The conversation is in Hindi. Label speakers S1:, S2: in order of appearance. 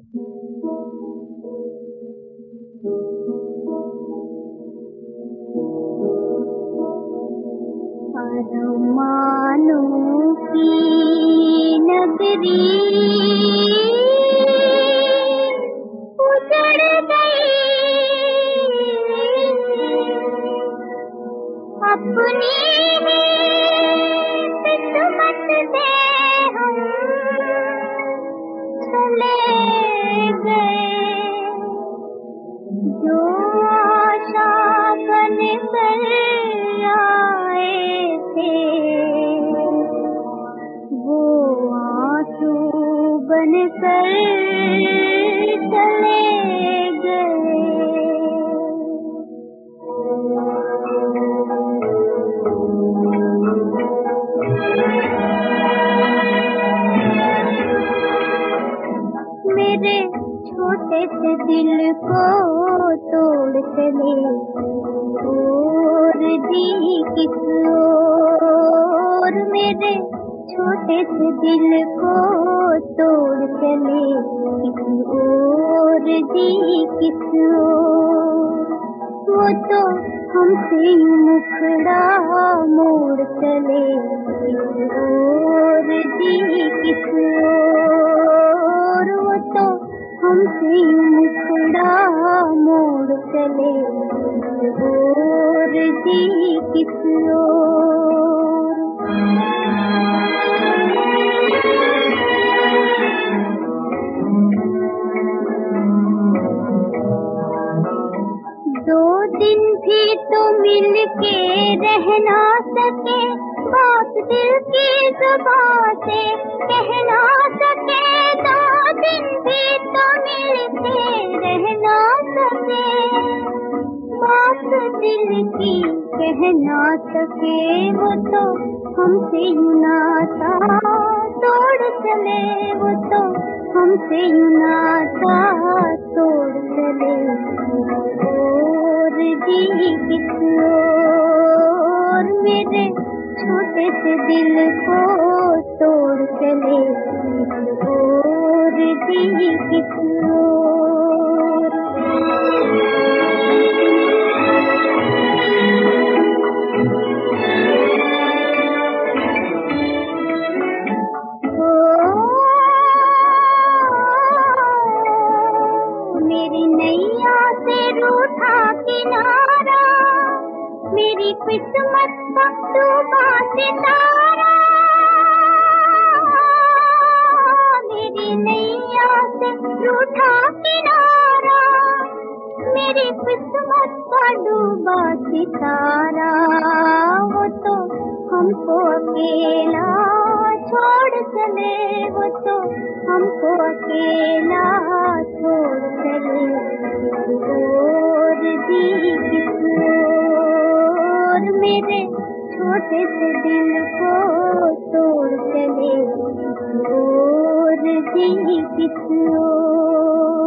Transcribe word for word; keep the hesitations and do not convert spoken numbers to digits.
S1: अरमानों की नगरी उजड़ गई, अपनी किस्मत से हम चले गए। जो आशा बन कर आए थे वो आंसू बन कर चले गए। मेरे छोटे से दिल को तोड़ चले और दी किस ओर। मेरे छोटे से दिल को तोड़ चले किस ओर दी किस ओर। वो तो हमसे यूं मुखड़ा मोड़ चले किस ओर दी किस ओर। वो तो हमसे यूं मुखड़ा मोड़ चले किस ओर दी किस ओर। दो दिन भी तो मिल के रह ना सके, बात दिल की जुबान से कह ना सके। दो दिन भी तो मिल के रह ना सके, बात दिल की कह ना सके। वो तो हमसे यूं नाता तोड़ चले, वो तो हमसे यूं नाता तोड़ चले और दी किस ओर। मेरे छोटे से दिल को तोड़ चले और दी किस ओर। मेरी नैया से रूठा किनारा, मेरी किस्मत का डूबा सितारा। मेरी नैया से रूठा किनारा, मेरी किस्मत का डूबा सितारा। वो तो हमको अकेला छोड़ चले, वो तो हमको अकेला छोड़ चले और दी किस ओर। मेरे छोटे से दिल को तोड़ चले और दी किस ओर।